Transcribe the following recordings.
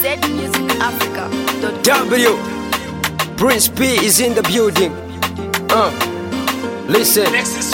zmusicafrica.com. W Prince P is in the building. Listen.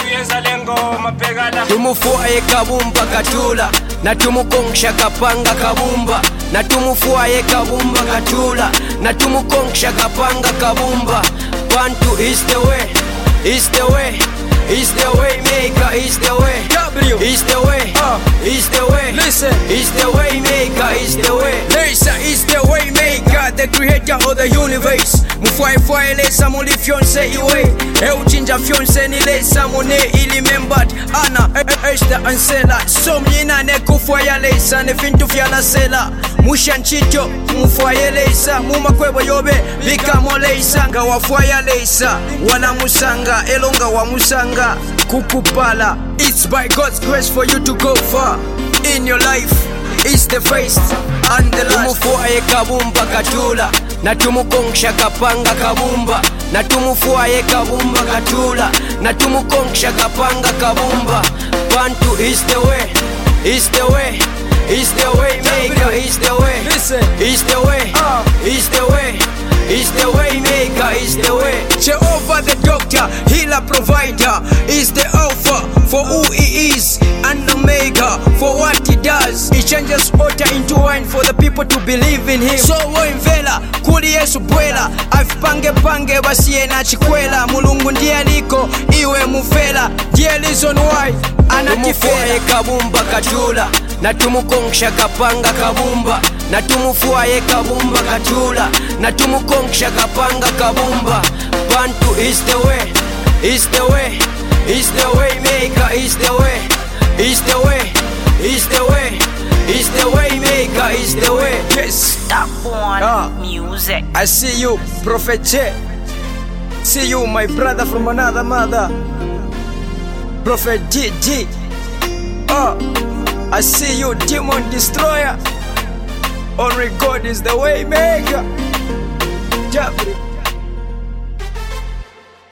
Tumufuaye kabumba katula na tumukonksha kapanga kabumba na tumufuaye kabumba katula na tumukonksha kapanga kabumba. Bantu is the way, is the way, is the way maker, is the way. W is the way, is the way. Listen, is the way maker, is the way. Lisa is the way maker, the creator of the universe. Mufuaye lesa muli fiance iwe euchinja fiance ni lesa mune ili membat ana esta ansela so mnyina ne kufuaya lesa ne fintu fyala sela musha nchito mufuaye lesa mumakwebo yobe bikamo lesa nga wafuaya lesa wana musanga elonga wa musanga kukupala. It's by God's grace for you to go far in your life. It's the first and the last. Tumufuaye kabumba katula na tumukonksha kapanga kabumba na tumufuaye kabumba katula na tumukonksha kapanga kabumba. Bantu is the way, is the way, is the way maker, is the way. Listen, is the way, is the way, is the way maker, is the way. Jehovah the doctor, healer, provider, is the alpha for who he is and omega for what he does. He changes water into wine for the people to believe in him. So woimvela kuli Yesu bwela afipange pange basiye na chikwela. Mulungu ndiye aliko iwe mufela, ndiye reason why anatifela. Kabumba katula na tumukonksha kapanga kabumba na tumufuaye kabumba katula na tumukonksha kapanga kabumba. Bantu is the way, is the way, is the way maker, is the way, is the way, is the way, is the way maker, is the way. Yes. Top one music. I see you, Prophet J. See you, my brother from another mother, Prophet GG. I see you, Demon Destroyer. Only God is the way maker.